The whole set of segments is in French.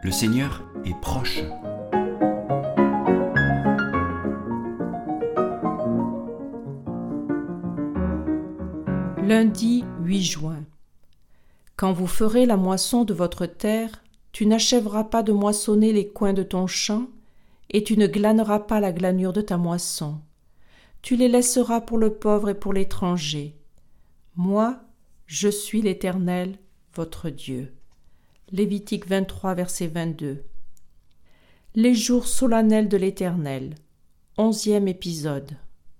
Le Seigneur est proche. Lundi 8 juin. Quand vous ferez la moisson de votre terre, tu n'achèveras pas de moissonner les coins de ton champ, et tu ne glaneras pas la glanure de ta moisson. Tu les laisseras pour le pauvre et pour l'étranger. Moi, je suis l'Éternel, votre Dieu. Lévitique 23, verset 22. Les jours solennels de l'Éternel. 11e épisode.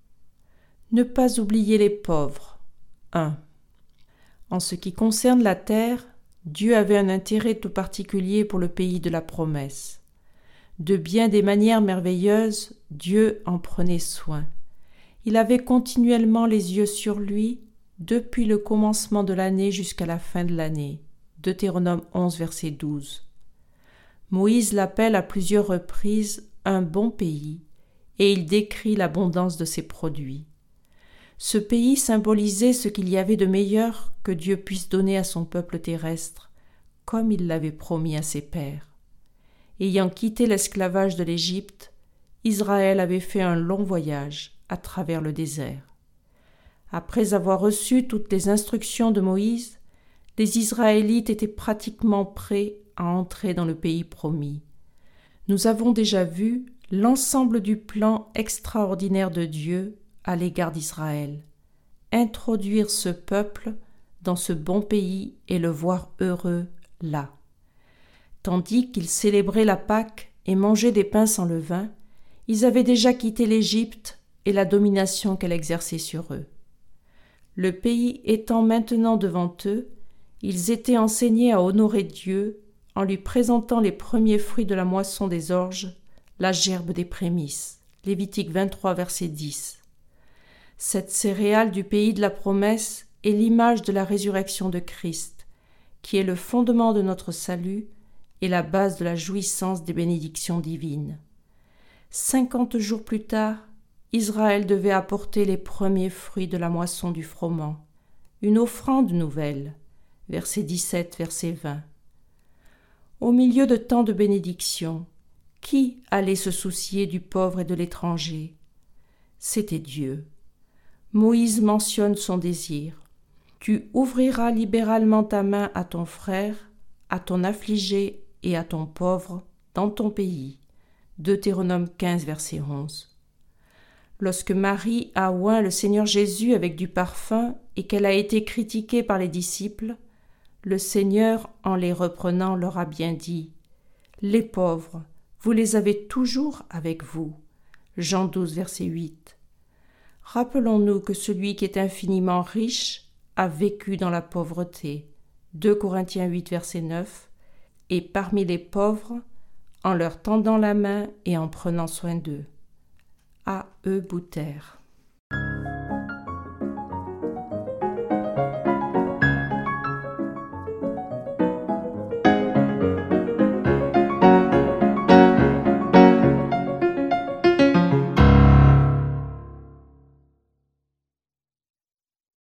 Ne pas oublier les pauvres. 1. En ce qui concerne la terre, Dieu avait un intérêt tout particulier pour le pays de la promesse. De bien des manières merveilleuses, Dieu en prenait soin. Il avait continuellement les yeux sur lui, depuis le commencement de l'année jusqu'à la fin de l'année. Deutéronome 11, verset 12. Moïse l'appelle à plusieurs reprises un bon pays, et il décrit l'abondance de ses produits. Ce pays symbolisait ce qu'il y avait de meilleur que Dieu puisse donner à son peuple terrestre, comme il l'avait promis à ses pères. Ayant quitté l'esclavage de l'Égypte, Israël avait fait un long voyage à travers le désert. Après avoir reçu toutes les instructions de Moïse, les Israélites étaient pratiquement prêts à entrer dans le pays promis. Nous avons déjà vu l'ensemble du plan extraordinaire de Dieu à l'égard d'Israël. Introduire ce peuple dans ce bon pays et le voir heureux là. Tandis qu'ils célébraient la Pâque et mangeaient des pains sans levain, ils avaient déjà quitté l'Égypte et la domination qu'elle exerçait sur eux. Le pays étant maintenant devant eux, ils étaient enseignés à honorer Dieu en lui présentant les premiers fruits de la moisson des orges, la gerbe des prémices. Lévitique 23, verset 10. Cette céréale du pays de la promesse est l'image de la résurrection de Christ, qui est le fondement de notre salut et la base de la jouissance des bénédictions divines. 50 jours plus tard, Israël devait apporter les premiers fruits de la moisson du froment, une offrande nouvelle. Verset 17, verset 20. Au milieu de tant de bénédictions, qui allait se soucier du pauvre et de l'étranger? C'était Dieu. Moïse mentionne son désir. Tu ouvriras libéralement ta main à ton frère, à ton affligé et à ton pauvre dans ton pays. Deutéronome 15, verset 11. Lorsque Marie a oint le Seigneur Jésus avec du parfum et qu'elle a été critiquée par les disciples, le Seigneur, en les reprenant, leur a bien dit « Les pauvres, vous les avez toujours avec vous. » Jean 12, verset 8. Rappelons-nous que celui qui est infiniment riche a vécu dans la pauvreté. 2 Corinthiens 8, verset 9. Et parmi les pauvres, en leur tendant la main et en prenant soin d'eux. A. E. Bouter.